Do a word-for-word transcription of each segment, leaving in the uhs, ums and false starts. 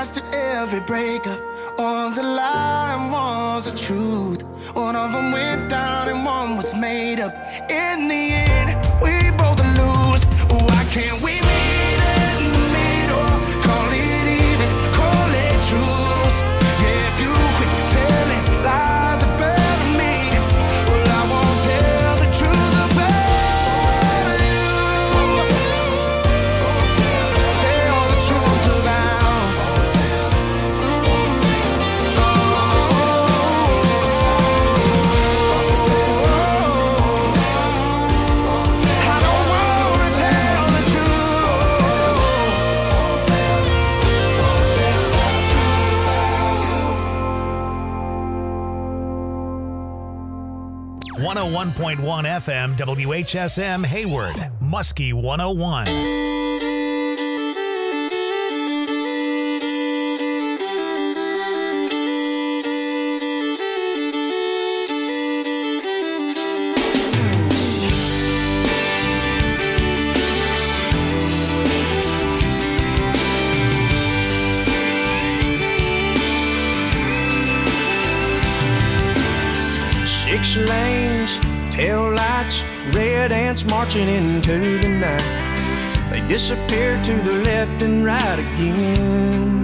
sides to every breakup. One's a lie and one's the truth. One of them went down and one was made up. In the end, we both lose. Why can't we meet in the middle? Call it even, call it truth. Yeah, if you quit telling lies about me, well, I won't tell the truth about you. Tell the truth about. I don't wanna tell the truth. one oh one point one F M W H S M Hayward, Muskie one oh one. Six lanes, tail lights, red ants marching into the night. They disappear to the left and right again.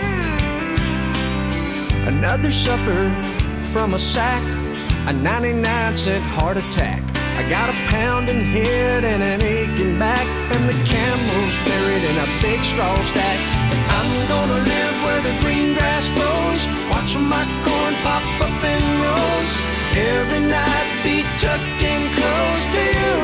Another supper from a sack, a ninety-nine cent heart attack. I got a pounding head and an aching back, and the camel's buried in a big straw stack. I'm gonna live where the green grass grows, watching my corn pop up in rows. Every night be tucked in close to you.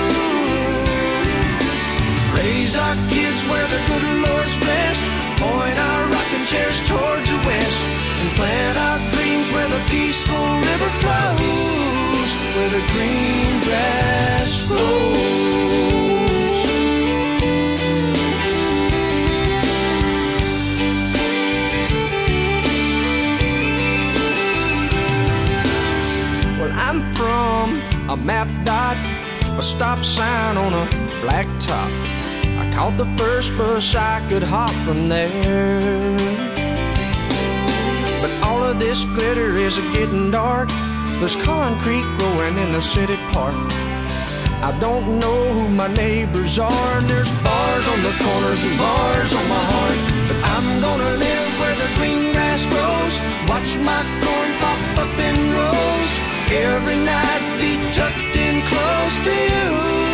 Raise our kids where the good Lord's blessed. Point our rocking chairs towards the west. And plant our dreams where the peaceful river flows. Where the green grass grows. I'm from a map dot, a stop sign on a black top. I caught the first bus I could hop from there. But all of this glitter is getting dark. There's concrete growing in the city park. I don't know who my neighbors are, and there's bars on the corners and bars on my heart. But I'm gonna live where the green grass grows, watch my corn pop up in rows. Every night be tucked in close to you.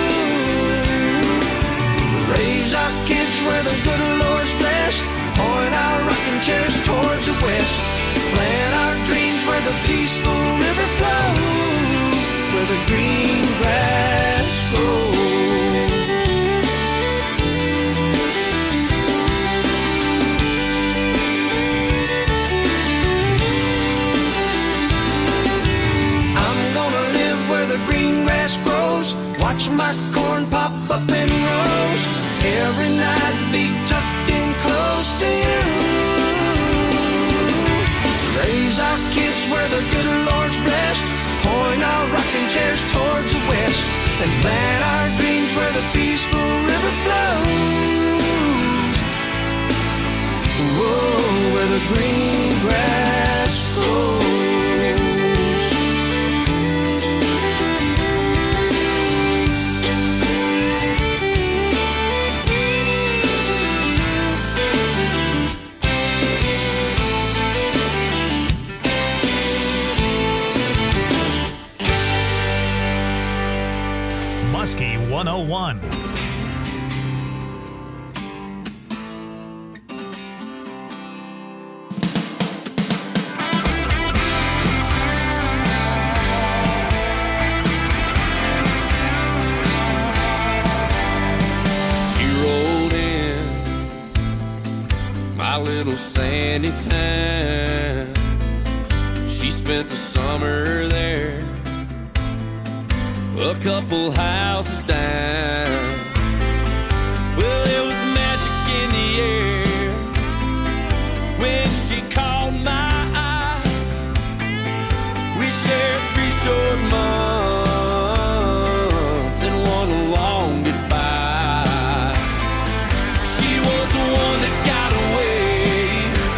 Raise our kids where the good Lord's blessed. Point our rocking chairs towards the west. Plant our dreams where the peaceful river flows. Where the green grass grows. The green grass grows, watch my corn pop up in rows. Every night be tucked in close to you. Raise our kids where the good Lord's blessed. Point our rocking chairs towards the west. And plant our dreams where the peaceful river flows. Whoa, where the green grass grows. Muskie one oh one. She rolled in my little sandy town. She spent the summer there, a couple houses down. Well, there was magic in the air when she caught my eye. We shared three short months and one long goodbye. She was the one that got away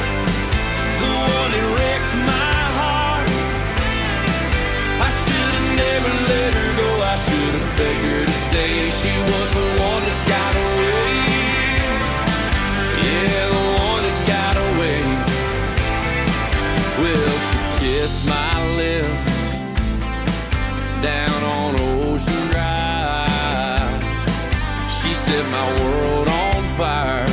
set my world on fire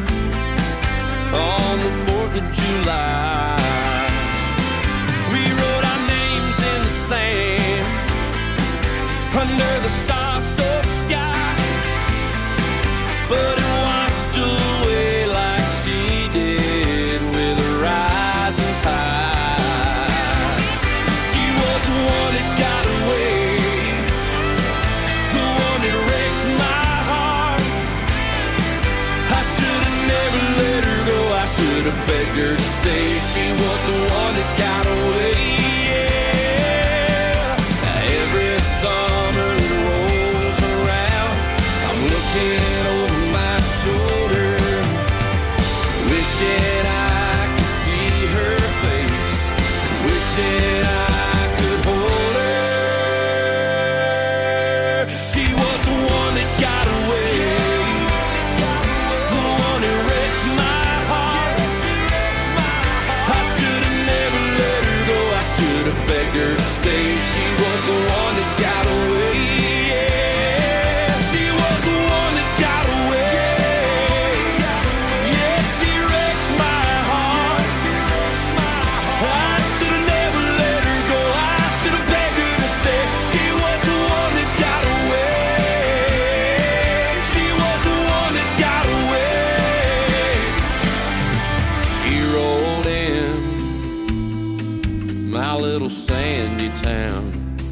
on the fourth of July. We wrote our names in the sand under the star-soaked sky, but it washed away like she did with a rising tide. She was the one that got away, the one that wrecked my heart. I should have never let her go, I should have begged her to stay. She was the one that got away, yeah. Every summer that rolls around, I'm looking over my shoulder, wishing I could see her face, wishing I could hold her. She was the one that got away, the one that wrecked my heart. I should have never let her go, I should have begged her to stay. She was the one that got away, yeah. She was the one that got away, yeah. She wrecked my heart. I should have never let her go, I should have begged her to stay. She was the one that got away, she was the one that got away. She rolled in my little sandy town.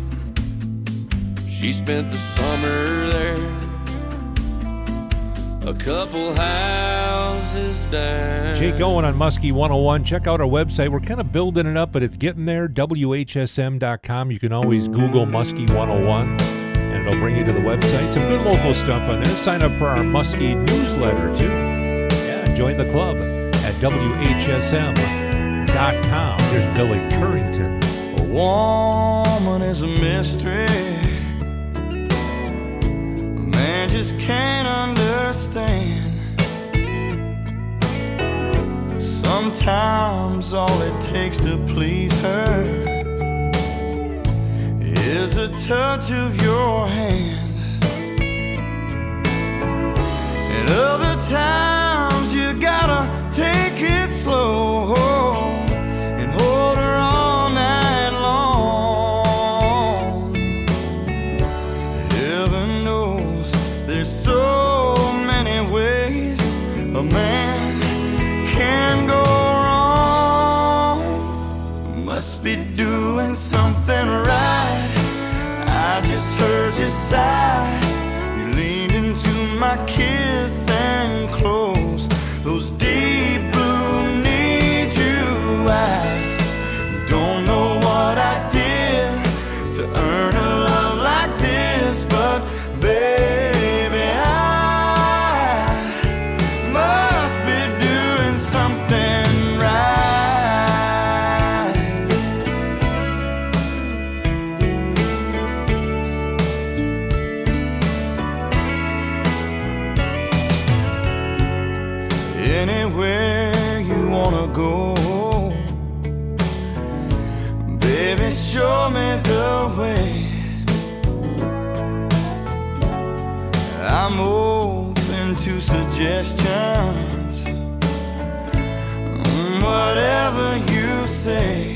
She spent the summer there, a couple houses down. Jake Owen on Muskie one oh one. Check out our website. We're kind of building it up, but it's getting there. W H S M dot com. You can always Google Muskie one oh one, and it'll bring you to the website. Some good local stuff on there. Sign up for our Muskie newsletter, too. Yeah, and join the club at W H S M dot com. Here's Billy Currington. A woman is a mystery, a man just can't understand. Sometimes all it takes to please her is a touch of your hand, and other times you gotta take it slow and hold her all night long. Heaven knows there's so many ways a man can go wrong. Must be doing something right. I just heard you sigh. You leaned into my kiss and closed those deep blue need you eyes. Don't know what I did to earn a love like this, but baby, I must be doing something right. Anywhere you wanna go, baby, show me the way. I'm open to suggestions, whatever you say.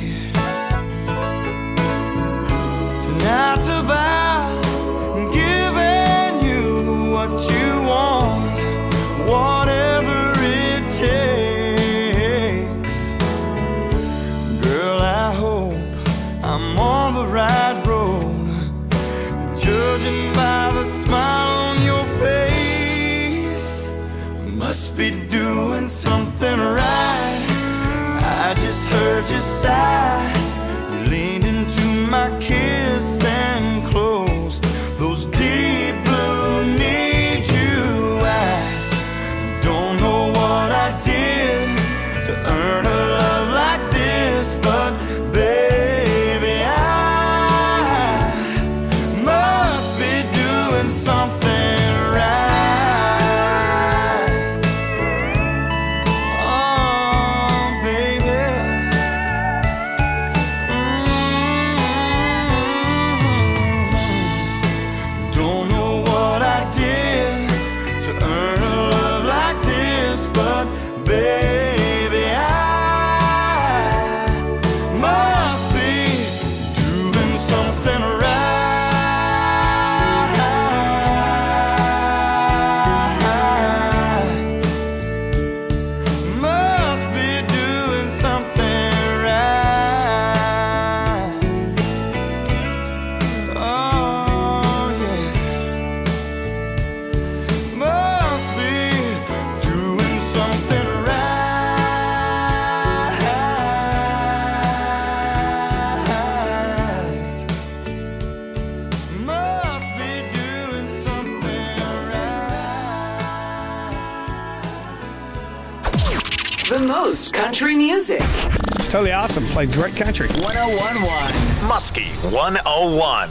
Tonight's about giving you what you want, whatever it takes. Girl, I hope I'm on the right road, judging by the smile on your face. Must be doing something right. I just heard you sigh. You leaned into my kiss and closed those deep blue need you eyes. Don't know what I did to earn a love like this, but baby, I must be doing something right. Oh, baby. Mm-hmm. most country music. It's totally awesome. Played great country. one oh one point one Muskie one oh one.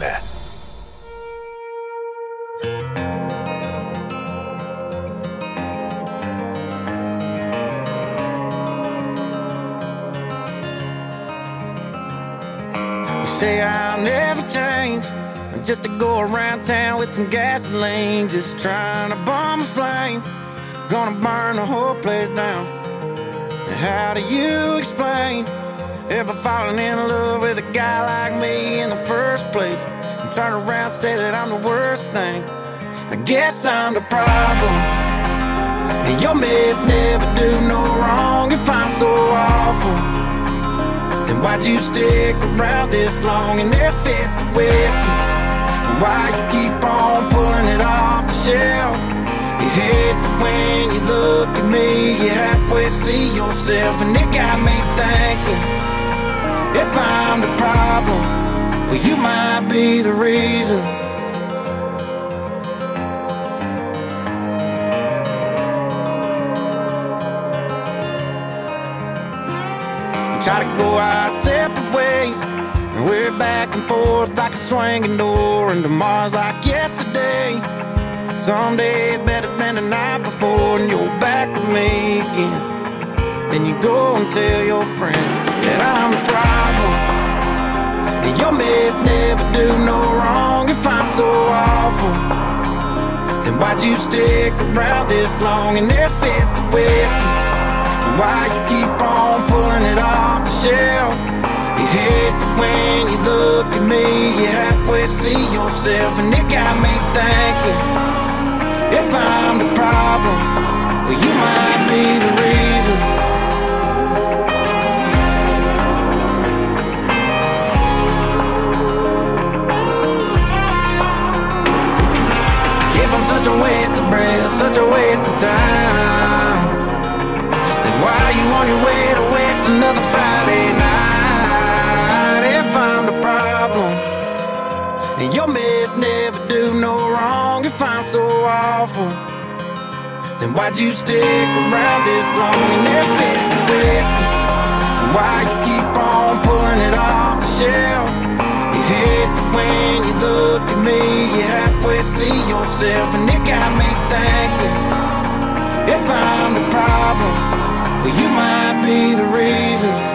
You say I'll never change, just to go around town with some gasoline, just trying to bomb a flame, gonna burn the whole place down. And how do you explain ever falling in love with a guy like me in the first place, and turn around and say that I'm the worst thing? I guess I'm the problem, and your mess never do no wrong. If I'm so awful, then why'd you stick around this long and there fits the whiskey? And why you keep on pulling it off the shelf? You hate that when you look at me, you halfway see yourself, and it got me thinking, if I'm the problem, well, you might be the reason. Try to go our separate ways, and we're back and forth like a swinging door, and tomorrow's like yesterday. Some days better than the night before, and you're back with me again. Then you go and tell your friends that I'm the problem, and your mess never do no wrong. If I'm so awful, then why'd you stick around this long and there fits the whiskey? Why you keep on pulling it off the shelf? You hate that when you look at me, you halfway see yourself, and it got me thinking, if I'm the problem, well, you might be the reason. If I'm such a waste of breath, such a waste of time, why are you on your way to waste another Friday night? If I'm the problem, and your mess never do no wrong. If I'm so awful, then why'd you stick around this long and there fits the whiskey? And why you keep on pulling it off the shelf? You hate that when you look at me, you halfway see yourself, and it got me thinking, if I'm the problem, well, you might be the reason.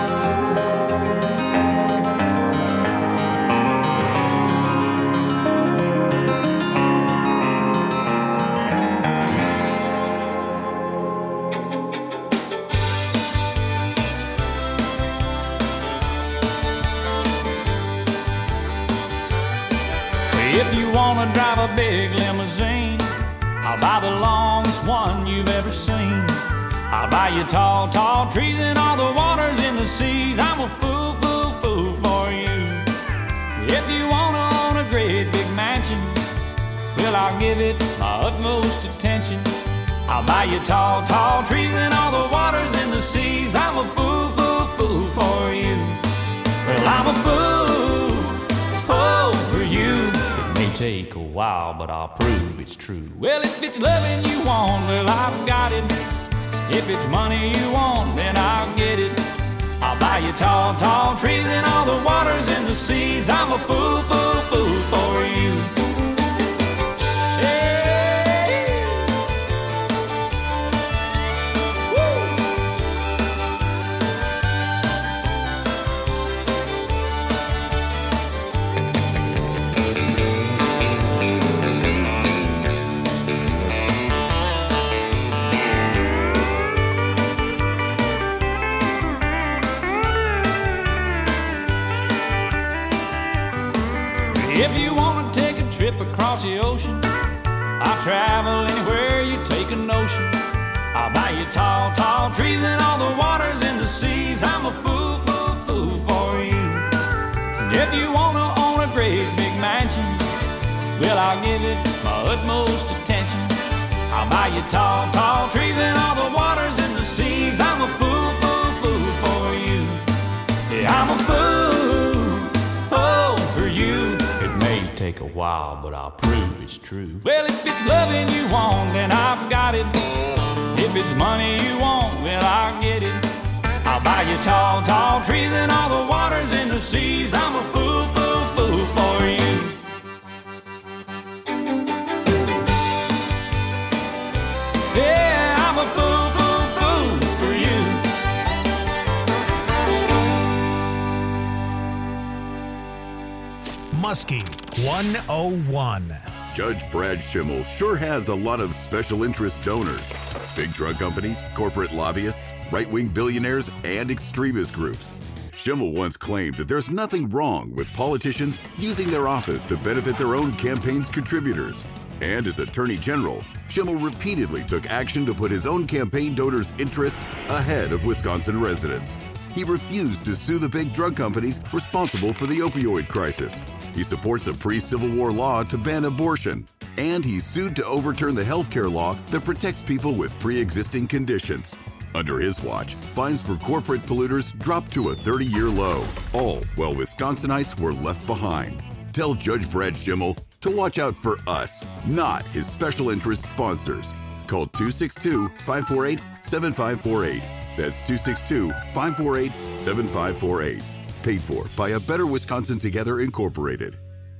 If you wanna drive a big limousine, I'll buy the longest one you've ever seen. I'll buy you tall, tall trees and all the waters in the seas. I'm a fool, fool, fool for you. If you wanna own a great big mansion, well, I'll give it my utmost attention. I'll buy you tall, tall trees and all the waters in the seas. I'm a fool, fool, fool for you. Well, I'm a fool, oh, for you. It may take a while, but I'll prove it's true. Well, if it's loving you want, well, I've got it. If it's money you want, then I'll get it. I'll buy you tall, tall trees and all the waters in the seas. I'm a fool, fool, fool for you. Hey. Woo. If you want to take a trip across the ocean, I'll travel anywhere you take a notion. I'll buy you tall, tall trees and all the waters in the seas. I'm a fool, fool, fool for you. And if you want to own a great big mansion, well, I'll give it my utmost attention. I'll buy you tall, tall trees and all the waters in the seas. I'm a fool, fool, fool for you. Yeah, I'm a fool, oh, for you. Take a while, but I'll prove it's true. Well, if it's loving you want, then I've got it. If If it's money you want, well, I'll get it. I'll buy you tall, tall trees and all the waters in the seas. I'm a fool, fool, fool for you. Yeah, I'm a fool, fool, fool for you. Muskie one oh one. Judge Brad Schimmel sure has a lot of special interest donors. Big drug companies, corporate lobbyists, right-wing billionaires, and extremist groups. Schimmel once claimed that there's nothing wrong with politicians using their office to benefit their own campaign's contributors. And as Attorney General, Schimmel repeatedly took action to put his own campaign donors' interests ahead of Wisconsin residents. He refused to sue the big drug companies responsible for the opioid crisis. He supports a pre-Civil War law to ban abortion. And he sued to overturn the health care law that protects people with pre-existing conditions. Under his watch, fines for corporate polluters dropped to a thirty-year low, all while Wisconsinites were left behind. Tell Judge Brad Schimmel to watch out for us, not his special interest sponsors. Call two six two, five four eight, seven five four eight. That's two six two, five four eight, seven five four eight. Paid for by A Better Wisconsin Together, Incorporated.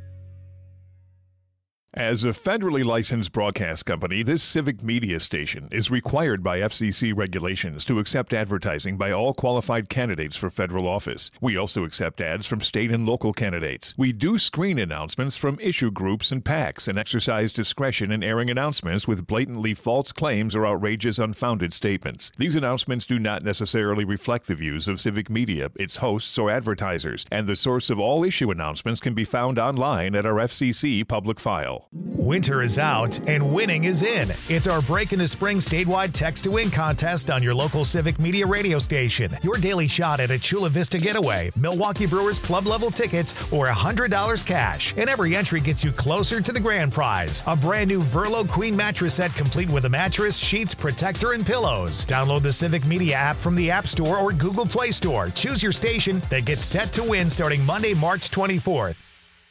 As a federally licensed broadcast company, this civic media station is required by F C C regulations to accept advertising by all qualified candidates for federal office. We also accept ads from state and local candidates. We do screen announcements from issue groups and PACs and exercise discretion in airing announcements with blatantly false claims or outrageous, unfounded statements. These announcements do not necessarily reflect the views of civic media, its hosts, or advertisers, and the source of all issue announcements can be found online at our F C C public file. Winter is out and winning is in. It's our Break into Spring statewide text to win contest on your local civic media radio station. Your daily shot at a Chula Vista getaway, Milwaukee Brewers club level tickets, or one hundred dollars cash. And every entry gets you closer to the grand prize. A brand new Verlo Queen mattress set complete with a mattress, sheets, protector, and pillows. Download the Civic Media app from the App Store or Google Play Store. Choose your station that gets set to win starting Monday, March twenty-fourth.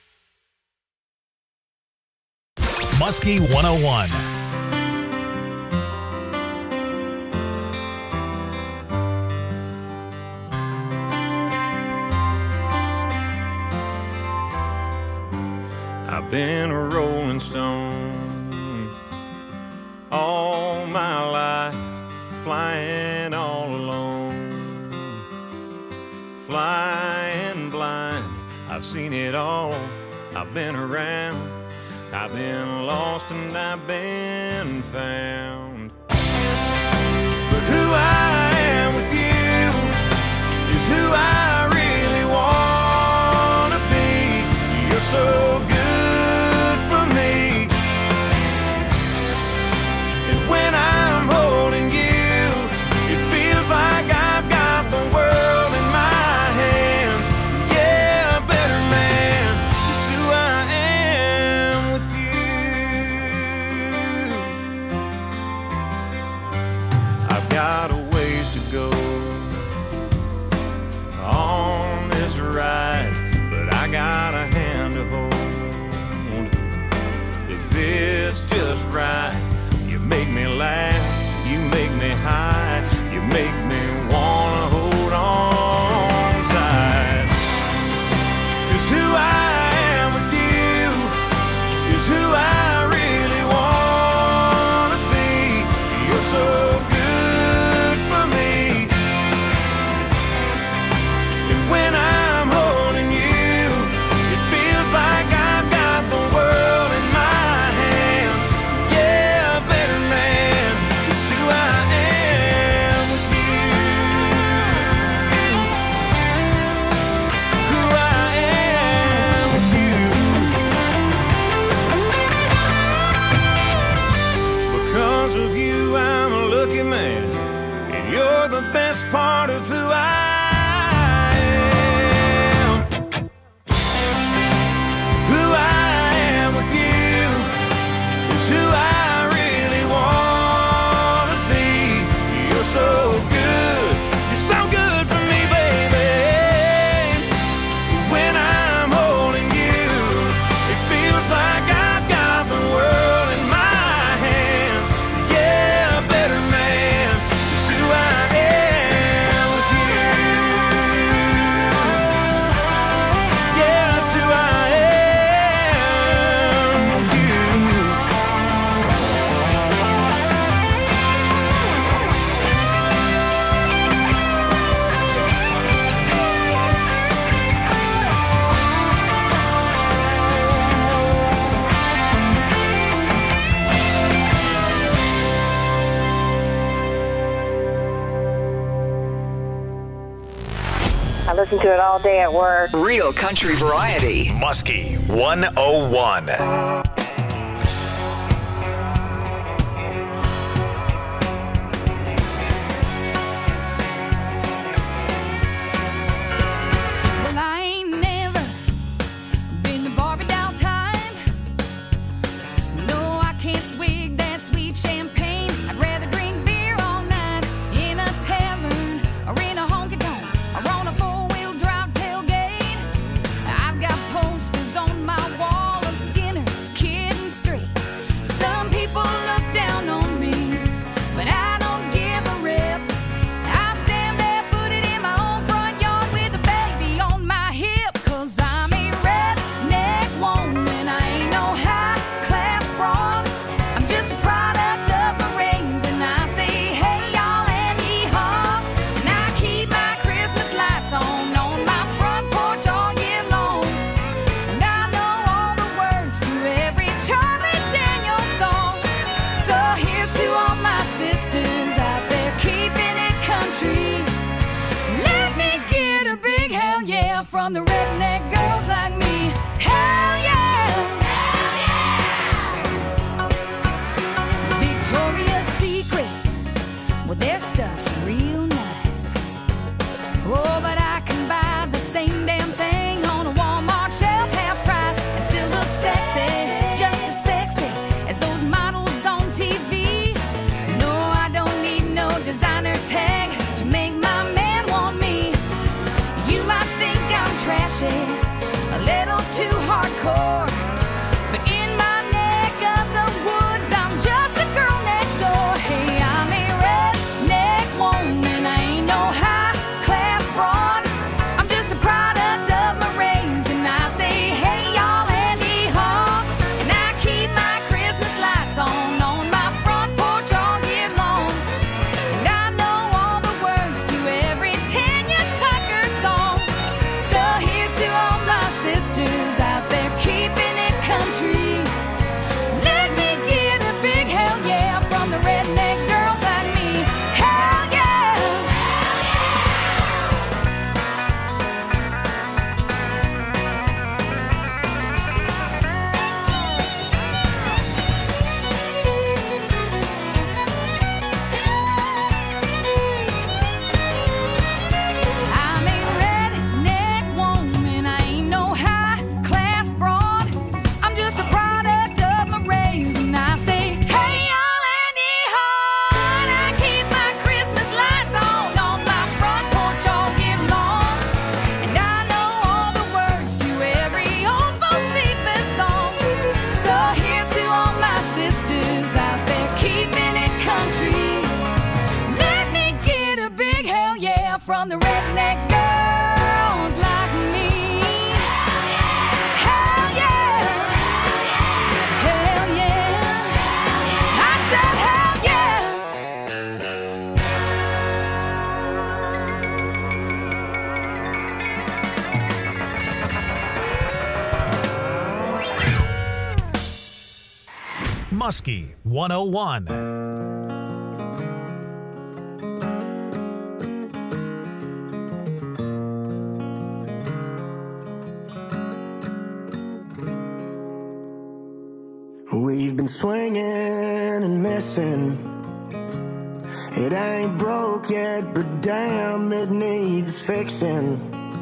Muskie one oh one. I've been a rolling stone all my life, flying all alone, flying blind. I've seen it all, I've been around, I've been lost and I've been found. But who I am with you is who I really want to be. You're so good for me, and when I'm holding you, it feels like I've got the world in my hands. Yeah, a better man is who I am with you. I've got a ways to go on this ride, but I got a hand to hold. If it's just right, you make me laugh, you make me high, you make me wanna hold on tight. 'Cause who I am with you is who I really wanna be. You're so good for me, and when I'm holding you, it feels like I've got the world in my hands. listen to it all day at work. Real country variety. Muskie one oh one. From the redneck girls like me. Hell yeah! Hell yeah! Victoria's Secret, well, their stuff's real nice. Oh, but I can buy the same damn thing on a Walmart shelf, half price, and still look sexy, just as sexy as those models on T V. No, I don't need no designer tag to make my man want me. You might think I'm trashy, a little too hardcore, but in my neck of the woods, I'm just a girl next door. Hey, I'm a redneck woman, I ain't no high-class broad. I'm just a product of my race, and I say, hey, y'all, and hee-haw. And I keep my Christmas lights on on my front porch all year long. And I know all the words to every Tanya Tucker song. So here's to all my sisters out there keeping it country. Let me get a big hell yeah from the redneck girls like me. Hell yeah! I'm a redneck woman, I ain't no high-class broad. I'm just a product of my race, and I say, hey, y'all, and hee-haw. And I keep my Christmas lights on on my front porch all year long. And I know all the words to every old Bocephus song. So here's to all my sisters out there keeping it country. Let me get a big hell yeah from the redneck girls like me. Hell yeah! Hell yeah! I said hell yeah! Muskie one oh one. We've been swinging and missing. It ain't broke yet, but damn, it needs fixing.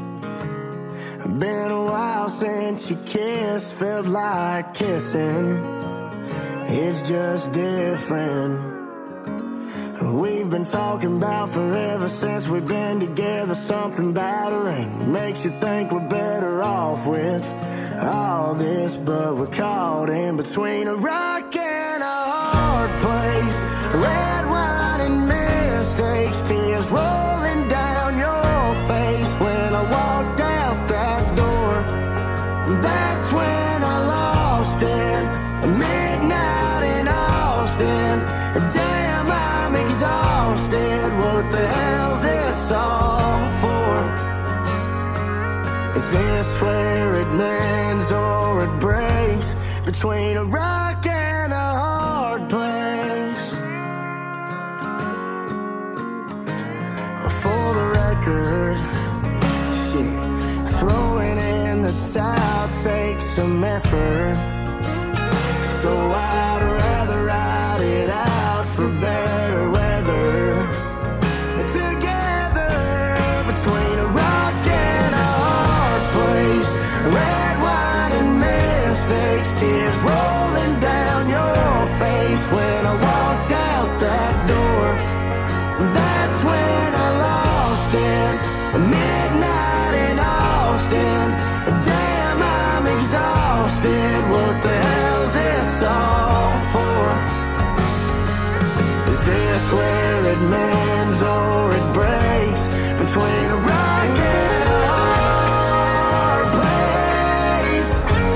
Been a while since you kissed, felt like kissing. It's just different. We've been talking about forever since we've been together. Something battering makes you think we're better off with all this, but we're caught in between a rock and a hard place. Red wine and mistakes, tears rolling down your face. When I walked out that door, that's when I lost it. Midnight in Austin, damn, I'm exhausted. What the hell's this all for? Is this where it mends or it breaks? Between a rock and a hard place. For the record, she some effort. So I'd rather ride it out for better weather. Together between a rock and a hard place, red wine and mistakes, tears rolling down your face. When I walked out that door, that's when I lost it. Midnight in Austin, damn, I'm exhausted. What the hell's this all for? Is this where it mends or it breaks? Between a rock and a hard place.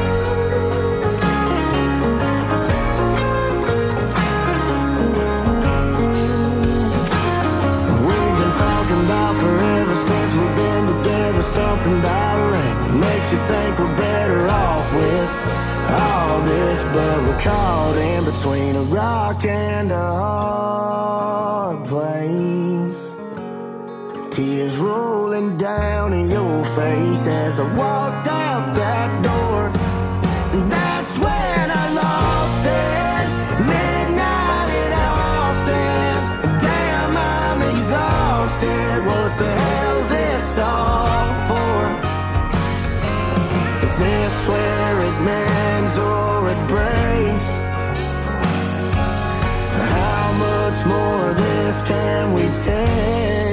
We've been talking about forever since we've been together. Something about rain makes you think we're better off with all this, but we're caught in between a rock and a hard place. Tears rolling down in your face as I walked out that door. And that's when I lost it. Midnight in Austin. Damn, I'm exhausted. What the hell's this all for? Is this where it mends or it breaks? How much more of this can we take?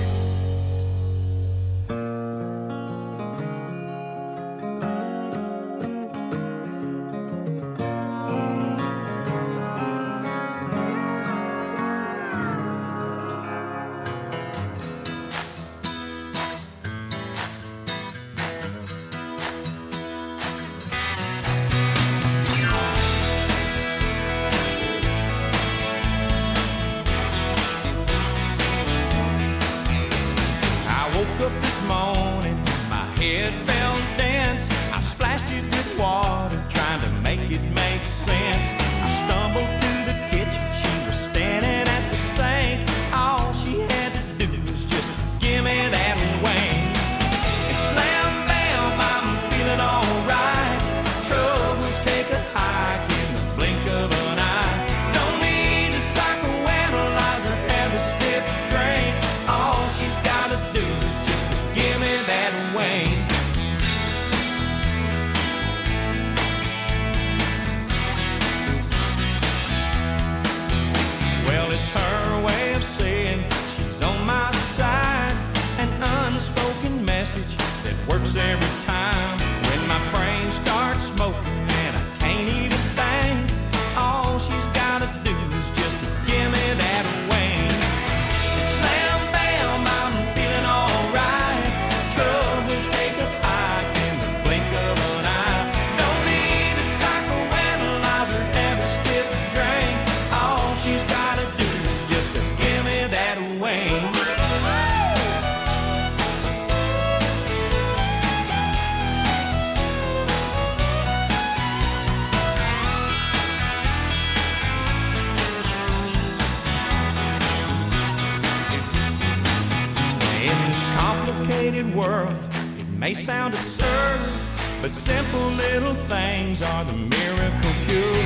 World, it may sound absurd, but simple little things are the miracle cure.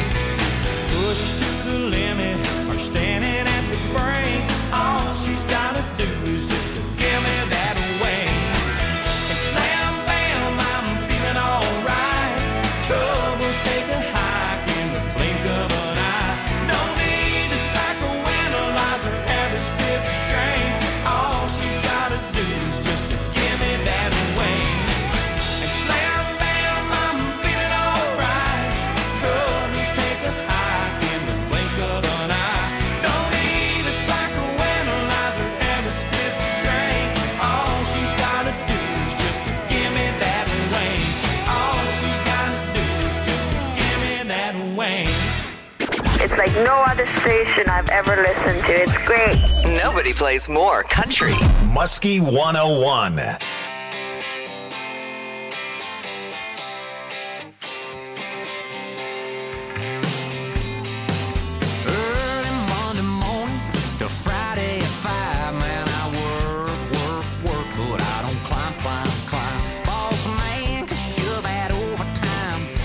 Pushed to the limit or standing at the brink, all she's gotta do is just to give me that wing. And slam bam, I'm feeling alright. Troubles take a hike in the blink of an eye. No need to psychoanalyze or have a stiff drink. All she's gotta do is just to give me that wing. And slam bam, I'm feeling alright. Troubles take a hike in the blink of an eye. No need to psychoanalyze or have a stiff drink. All she's gotta do is just to give me that wing. All she's gotta do is just to give me that wing. It's like no other station I've ever listened to. It's great. Nobody plays more country. Muskie one oh one. Early Monday morning to Friday at five, man, I work, work, work, but I don't climb, climb, climb. Boss man can shove that overtime.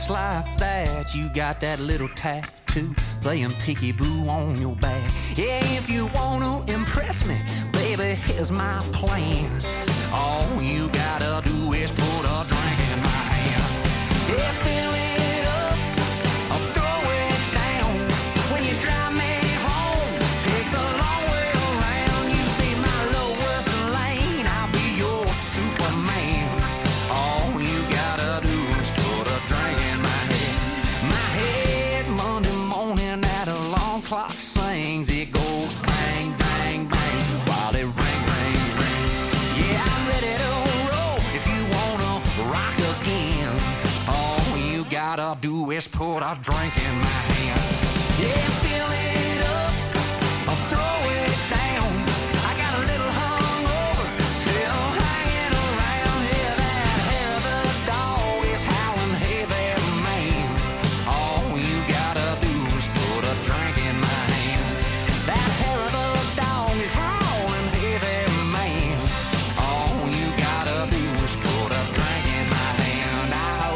just like that, you got that little tattoo playing peekaboo on your back. Yeah, if you want to impress me, baby, here's my plan. All you gotta do is put a drink in my hand. Yeah, fill it up, I'll throw it down. When you drive me home, take the long way around. You be my lowest lane, I'll be your Superman. All you gotta do is put a drink in my head. My head, Monday morning at alarm clock sings. It goes bang, bang, bang, while it ring, ring, rings. Yeah, I'm ready to roll if you wanna rock again. All you gotta do is put a drink in my hand. Yeah, fill it up, I'll throw it down. I got a little hungover, still hanging around. Yeah, that hair of the dog is howling, hey there, man. All you gotta do is put a drink in my hand. That hair of the dog is howling, hey there, man. All you gotta do is put a drink in my hand. Now,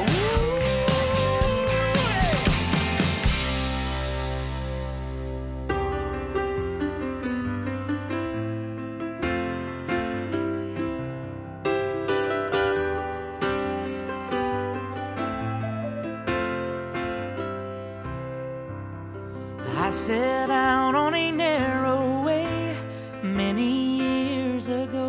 I set out on a narrow way many years ago,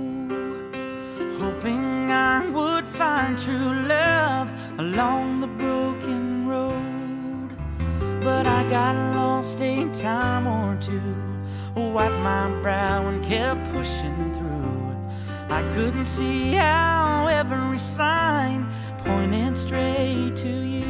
hoping I would find true love along the broken road. But I got lost a time or two, wiped my brow and kept pushing through. I couldn't see how every sign pointed straight to you.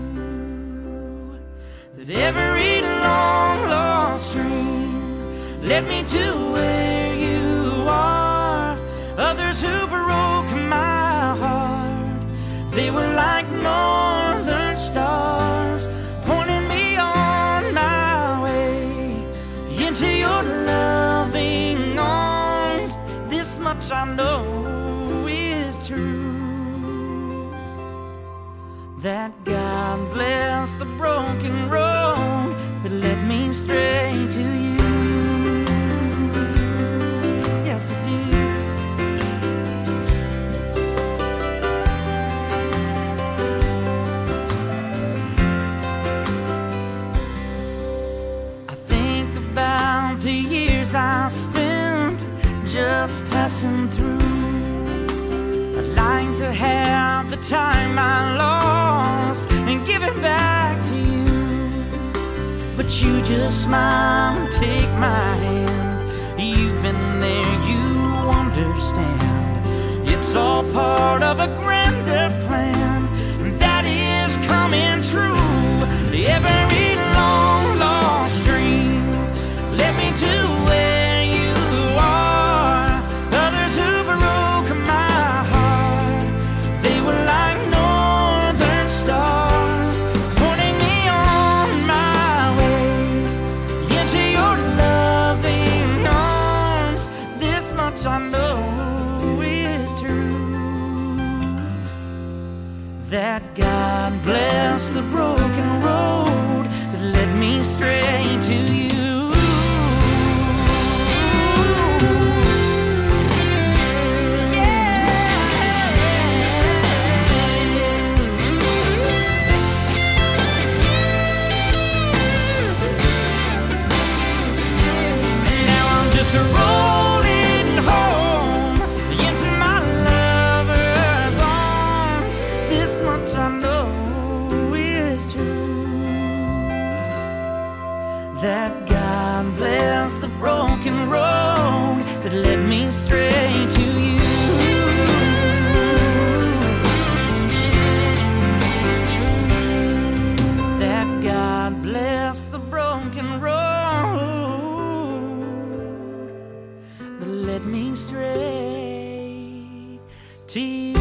That every long lost dream led me to where you are. Others who broke my heart, they were like northern stars, pointing me on my way into your loving arms. This much I know is true, that God bless the broken road that led me straight to you. Yes, it did. I think about the years I spent just passing through. I'd like to have the time I lost and give it back to you. But you just smile and take my hand. You've been there, you understand. It's all part of a grander plan that is coming true. Every long lost dream led me to where you are. Others who broke my heart, they were like northern stars, pointing me on my way into your loving arms. This much I know is true, that God bless the broken road that led me straight to you. Rolling home into my lover's arms. This much I know is true, that God bless the broken road that led me straight to you. That God bless the broken road that led me straight to you.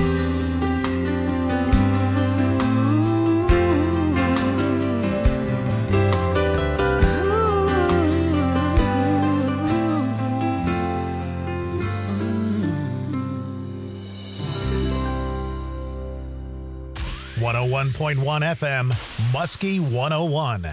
one oh one point one F M, Muskie one oh one.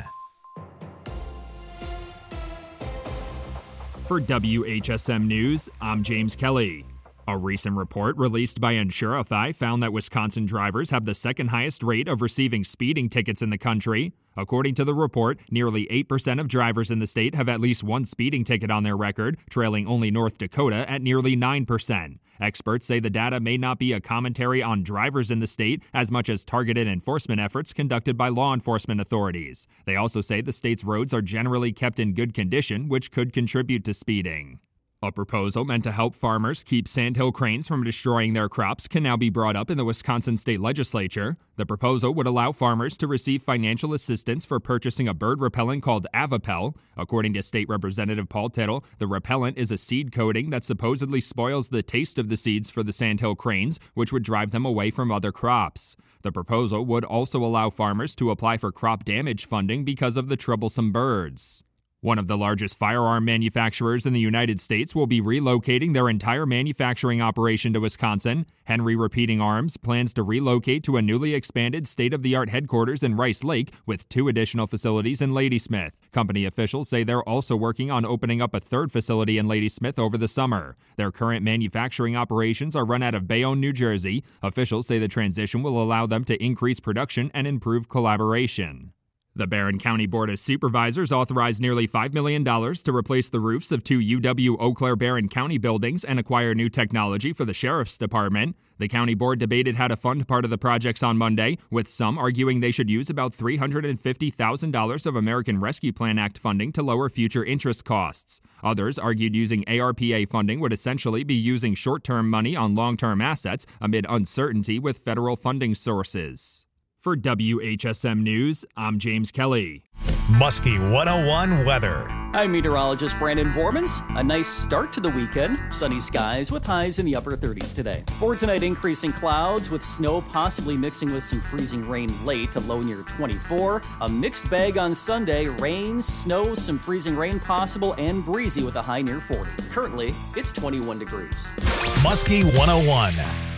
For W H S M News, I'm James Kelly. A recent report released by Insurify found that Wisconsin drivers have the second highest rate of receiving speeding tickets in the country. According to the report, nearly eight percent of drivers in the state have at least one speeding ticket on their record, trailing only North Dakota at nearly nine percent. Experts say the data may not be a commentary on drivers in the state as much as targeted enforcement efforts conducted by law enforcement authorities. They also say the state's roads are generally kept in good condition, which could contribute to speeding. A proposal meant to help farmers keep sandhill cranes from destroying their crops can now be brought up in the Wisconsin state legislature. The proposal would allow farmers to receive financial assistance for purchasing a bird repellent called Avapel. According to State Representative Paul Tittle, the repellent is a seed coating that supposedly spoils the taste of the seeds for the sandhill cranes, which would drive them away from other crops. The proposal would also allow farmers to apply for crop damage funding because of the troublesome birds. One of the largest firearm manufacturers in the United States will be relocating their entire manufacturing operation to Wisconsin. Henry Repeating Arms plans to relocate to a newly expanded state-of-the-art headquarters in Rice Lake with two additional facilities in Ladysmith. Company officials say they're also working on opening up a third facility in Ladysmith over the summer. Their current manufacturing operations are run out of Bayonne, New Jersey. Officials say the transition will allow them to increase production and improve collaboration. The Barron County Board of Supervisors authorized nearly five million dollars to replace the roofs of two U W-Eau Claire-Barron County buildings and acquire new technology for the Sheriff's Department. The county board debated how to fund part of the projects on Monday, with some arguing they should use about three hundred fifty thousand dollars of American Rescue Plan Act funding to lower future interest costs. Others argued using A R P A funding would essentially be using short-term money on long-term assets amid uncertainty with federal funding sources. For W H S M News, I'm James Kelly. Muskie one oh one weather. I'm meteorologist Brandon Bormans. A nice start to the weekend. Sunny skies with highs in the upper thirties today. For tonight, increasing clouds with snow possibly mixing with some freezing rain late, a low near twenty-four. A mixed bag on Sunday. Rain, snow, some freezing rain possible, and breezy with a high near forty. Currently, it's twenty-one degrees. Muskie one oh one.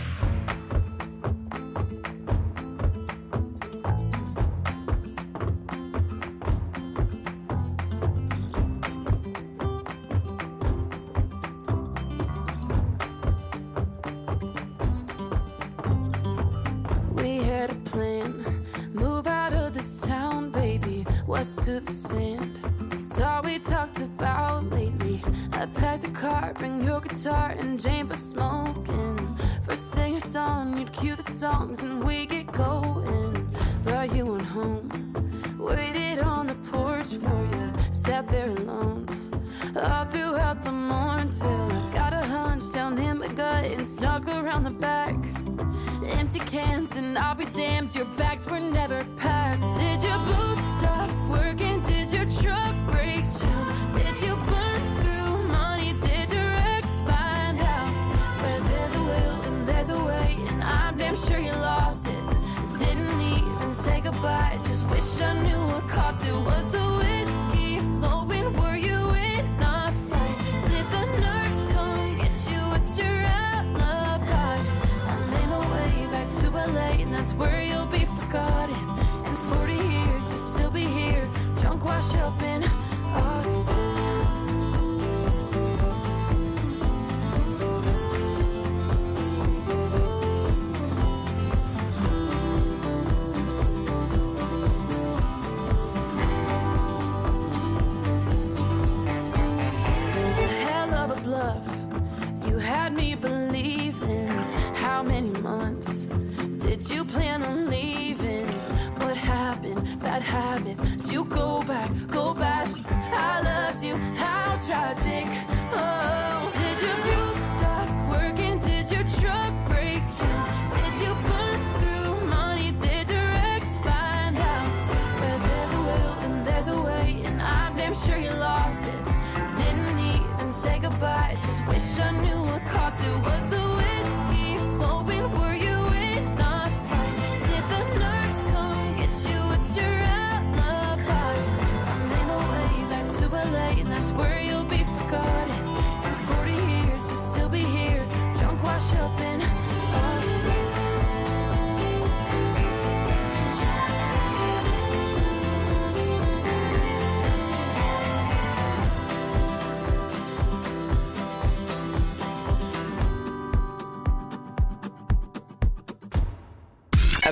To the sand, it's all we talked about lately. I packed a car, bring your guitar and Jane for smoking. First thing at dawn, you'd cue the songs and we get going. But you went home, waited on the porch for you, sat there alone all throughout the morning till I got a hunch down in my gut and snuck around the back. Empty cans and I'll be damned, your bags were never packed. Did your boots stop working? Did your truck break down? Did you burn through money? Did your ex find out? Where there's a will and there's a way, and I'm damn sure you lost it. Didn't even say goodbye, just wish I knew what caused it. Was the whiskey flowing? Were you in a fight? Did the nurse come get you? What's your alibi? I made my way back to L A, and that's where you'll be forgotten. In forty years, you'll still be here, drunk, wash up in Austin. Hell of a bluff, you had me believing. How many months did you plan on leaving? What happened? Bad habits. Did you go back? Go back. I loved you. How tragic. Oh, did your boots stop working? Did your truck break down? Did you burn through money? Did your ex find out? Where there's a will and there's a way, and I'm damn sure you lost it. Didn't even say goodbye, just wish I knew what caused it. Was the whiskey flowing? Were you in a fight? Did the nurse come get you? What's your alibi? I made my way back to L A, and that's where you'll be forgotten. In forty years, you'll still be here, drunk, wash up in Austin.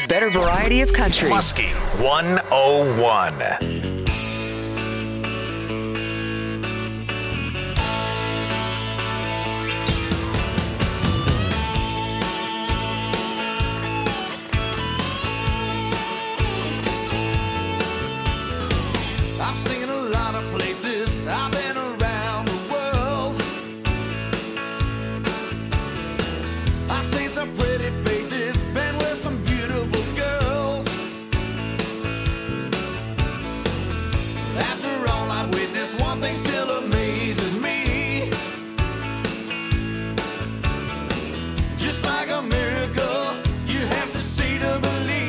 better variety of country. Muskie one oh one. I've seen a lot of places. I've been around the world. I've seen some pretty faces, been with some beautiful girls. After all I've witnessed, one thing still amazes me. Just like a miracle, you have to see to believe.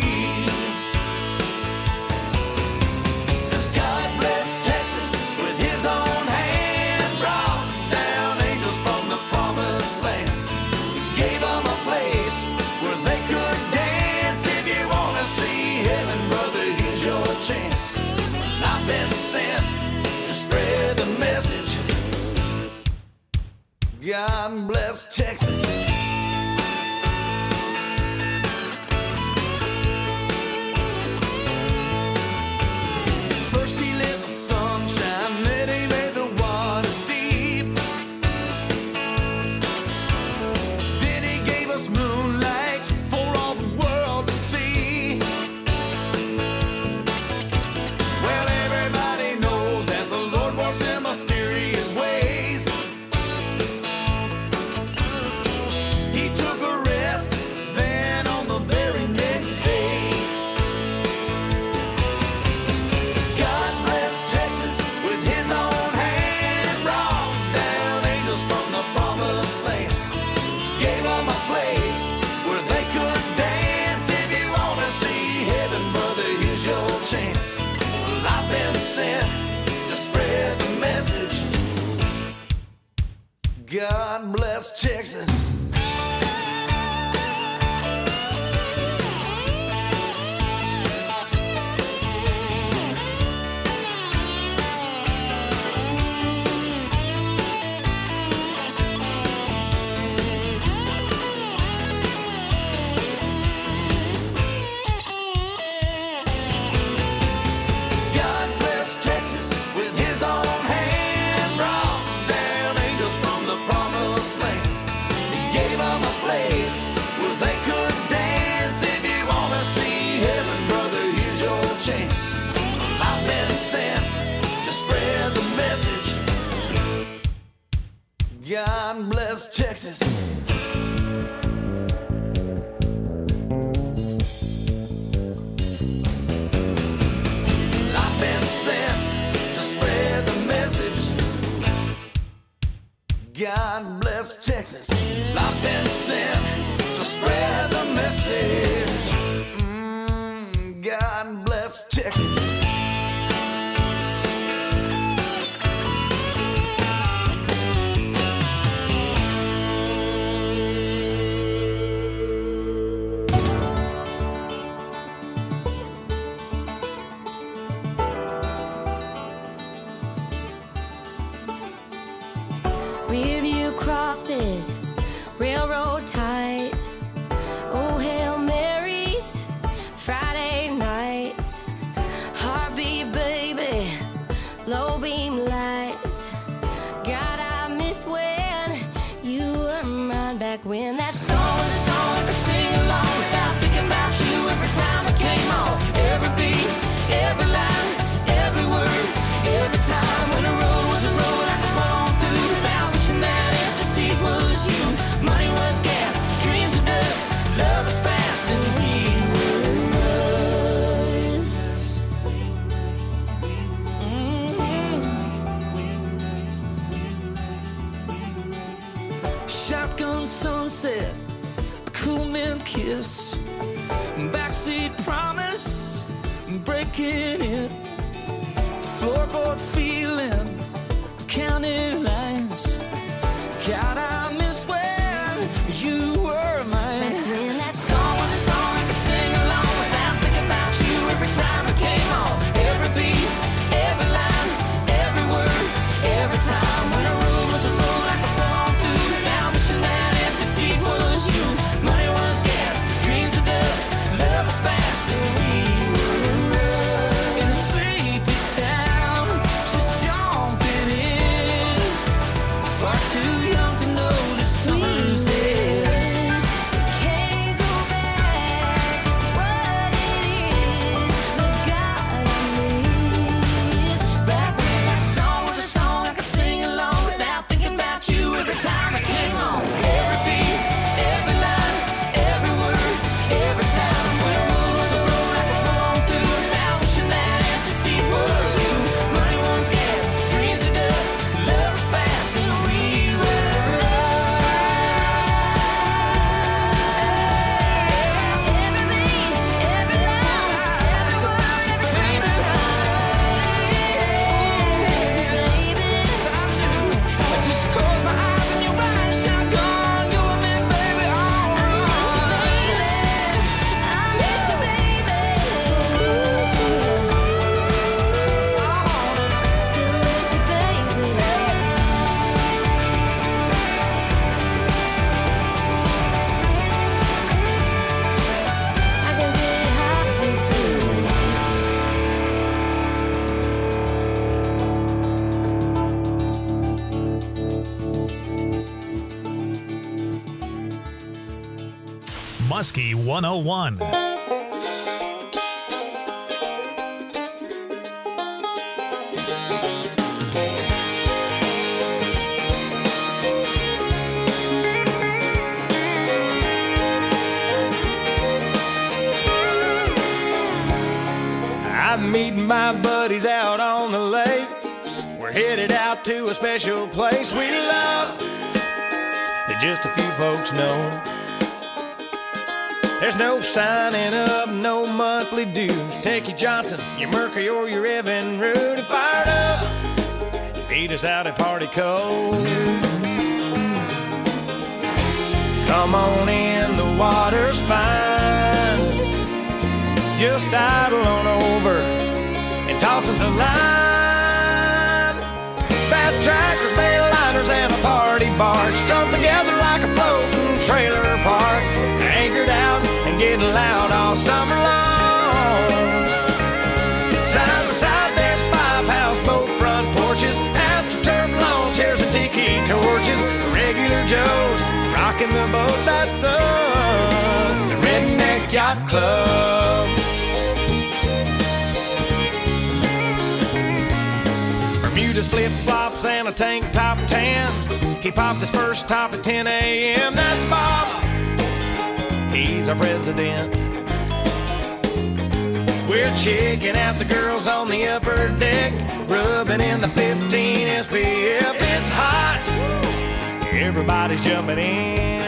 Chance. I've been sent to spread the message. God bless Texas. First he lit the sunshine, then he made the waters deep. Then he gave us moonlight for all the world to see. Mysterious ways. He took a rest, then on the very next day. God bless Texas with his own hand. Brought down angels from the promised land. Gave them a place where they could dance. If you want to see heaven, brother, here's your chance. Well, I've been sent to spread the message. God bless Texas. God bless Texas. I've been sent to spread the message. God bless Texas. I've been sent to spread the message. Mm, God bless Texas. Rearview crosses, railroad ties, oh Hail Marys, Friday nights, heartbeat baby, low beam lights. God, I miss when you were mine back when that song was a song I could sing along without thinking about you every time it came on. Every beat, every line, every word, every time when a road was a road I could run on through without wishing that empty seat was you. Money was gas, dreams were dust, love was fast, and we were us. Mm-hmm. Shotgun sunset, a cool mint kiss, backseat promise, breaking it, floorboard feeling, county lines. God, I miss when you were mine. Back then that song was a song I could sing along without thinking about you every time it came on. Every beat, every line, every word, every time when a road was a road I could run on through without wishing that empty seat was you. Money was gas, dreams were dust, love was fast. Muskie one oh one. I'm meeting my buddies out on the lake. We're headed out to a special place we love that just a few folks know. There's no signing up, no monthly dues. Take your Johnson, your Mercury, or your Evan Rude, fired up. Meet us out at Party Cove. Come on in, the water's fine. Just idle on over and toss us a line. Fast trackers, bail liners, and a party barge strung together like a floating trailer park. Anchored out and getting loud all summer long. Side by side, there's five houseboat front porches, AstroTurf lawn chairs and tiki torches. Regular Joes rocking the boat, that's us, the Redneck Yacht Club. Bermuda's flip-flops and a tank top tan. He popped his first top at ten a.m. That's Bob, he's our president. We're checking out the girls on the upper deck, rubbing in the fifteen S P F. It's hot, everybody's jumping in.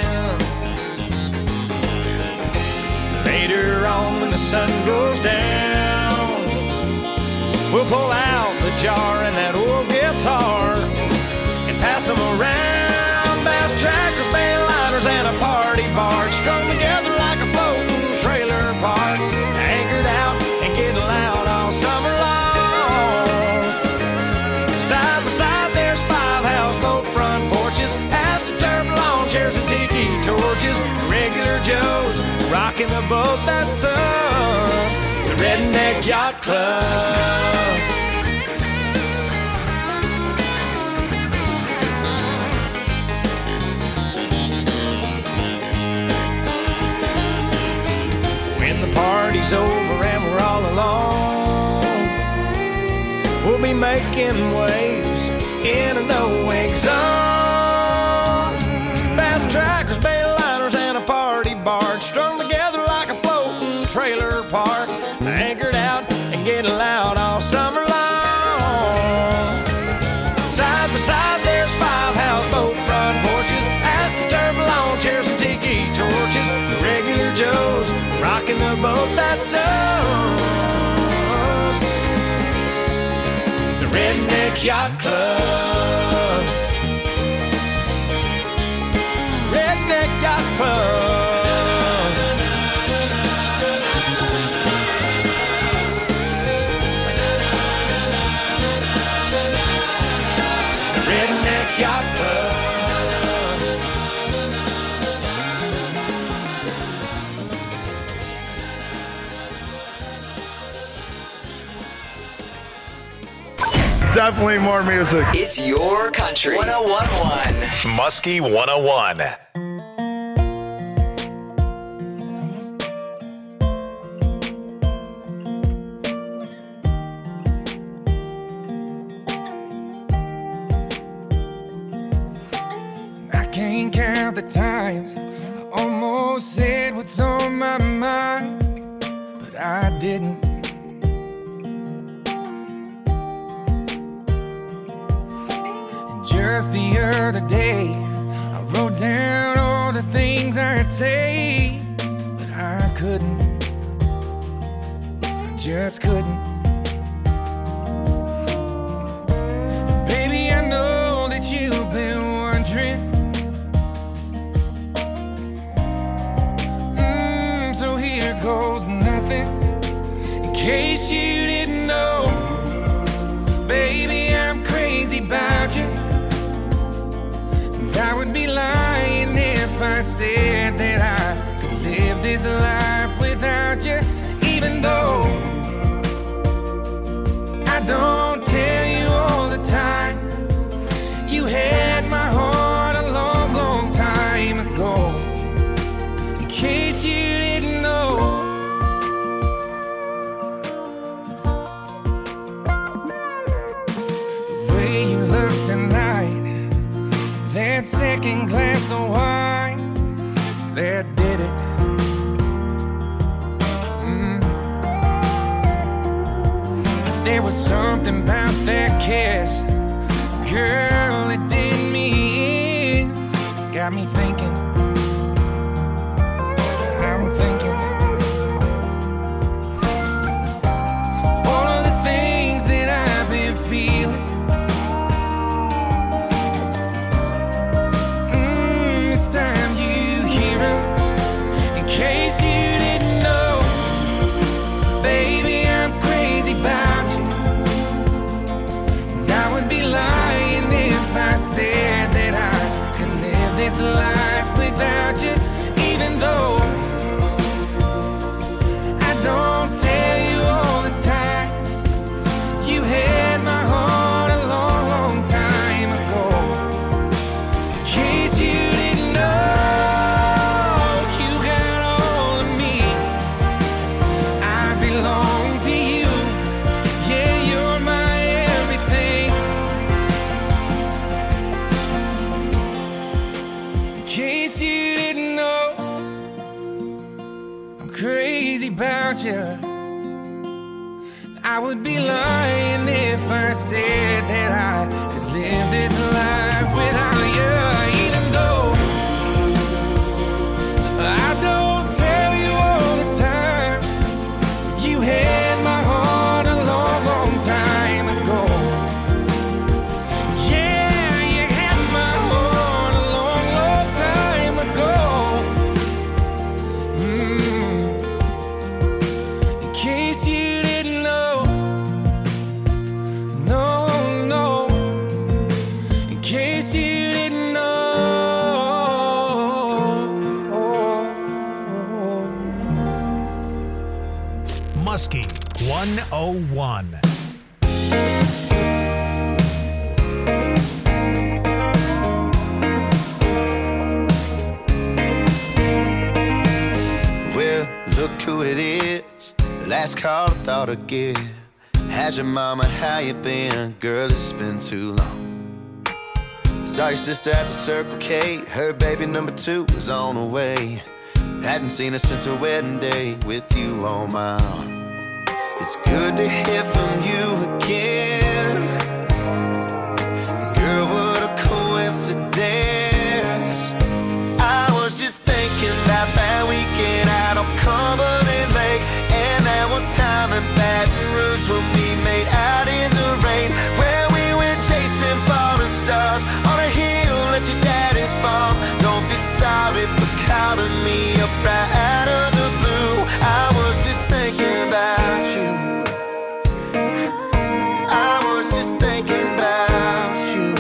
Later on when the sun goes down, we'll pull out the jar and that old guitar and pass them around. Bass trackers, bail liners, and a party barge strung together like a floating trailer park. Anchored out and getting loud all summer long. Side by side, there's five houseboat front porches, AstroTurf lawn chairs and tiki torches. Regular Joes rocking the boat, that's us, the Redneck Yacht Club. When the party's over and we're all alone, we'll be making waves in a no-wake zone. Fast trackers, bail liners, and a party barge strung together like a floating trailer park. Anchored out and getting loud all summer long. Side by side, there's five houseboat front porches, AstroTurf lawn chairs and tiki torches. Regular Joes rocking the boat, that's us, the Redneck Yacht Club. Redneck Yacht Club. Redneck Yacht Club. Definitely more music. It's your country. one oh one point one. Muskie one oh one. I can't count the times I almost said what's on my mind, but I didn't. And just the other day, I wrote down all the things I'd say, but I couldn't. I just couldn't. Baby, I know that you've been wondering. Mm, so here goes nothing. In case you didn't know, baby, I'm crazy about you. And I would be lying if I said that I could live this life without you. Even though I don't tell you all the time, you had my heart a long, long time ago. In case you that second glass of wine that did it. Mm. There was something about that kiss, girl, it did me in. Got me thinking, I'm thinking all of the things that I've been feeling. Said that I could live this life without you, even though I don't tell you all the time. You had my heart a long, long time ago. In case you didn't know, you got all of me. I belong to you. Yeah, you're my everything. In case you didn't know, I'm crazy about you. I would be lying if I said that I could live this life without you. Even though I don't tell you all the time, you had my heart a long, long time ago. Yeah, you had my heart a long, long time ago. Mm. In case you didn't know, no, no. In case you didn't know. Muskie one oh one. Well, look who it is. Last call I thought I'd get. How's your mama, how you been? Girl, it's been too long. Saw your sister at the Circle K. Her baby number two was on the way. Hadn't seen her since her wedding day with you on my arm. It's good to hear from you again. Girl, what a coincidence. I was just thinking about that weekend out on Cumberland Lake, and that one time in Baton Rouge when we made out in the rain, where we went chasing falling stars on a hill at your daddy's farm. Don't be sorry for calling me up right out of the blue. I was just thinking about you. I was just thinking about you.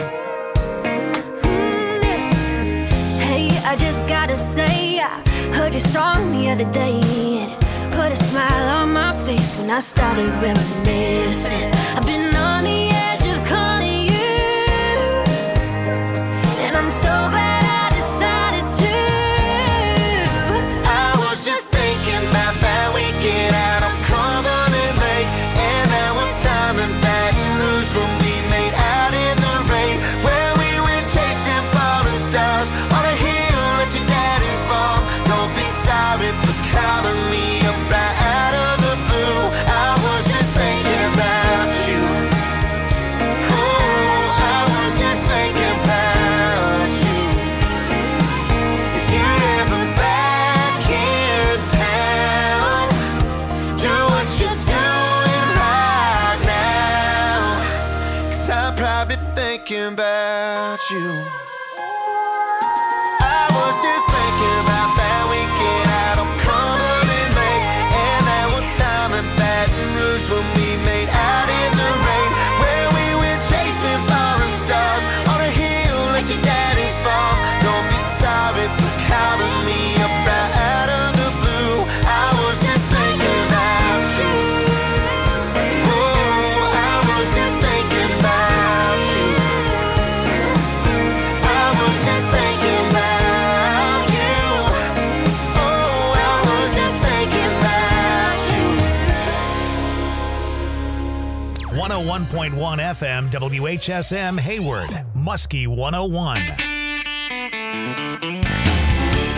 Hey, I just gotta say, I heard your song the other day, and it put a smile on my face when I started reminiscing. I've been on the edge of calling you, and I'm so glad I decided to. I was just thinking about that weekend out on Cumberland Lake, and that one time in Baton Rouge when we made out in the rain, where we went chasing falling stars on a hill at your daddy's farm. Don't be sorry for calling me up right out of the blue. I was just thinking about you. Oh, I was just thinking about you. If you're ever back in town, do what you're doing right now, 'cause I'm probably thinking about you. I was just thinking about that weekend out on Cumberland Lake, and that one time in Baton Rouge when we made out in the rain, where we went chasing falling stars on a hill at your daddy's farm. Don't be sorry for calling me up right out of the blue. I was just thinking about you. Oh, I was just thinking about you. I was just thinking about you. Oh, I was just thinking about you. one oh one point one F M W H S M Hayward, Muskie one oh one.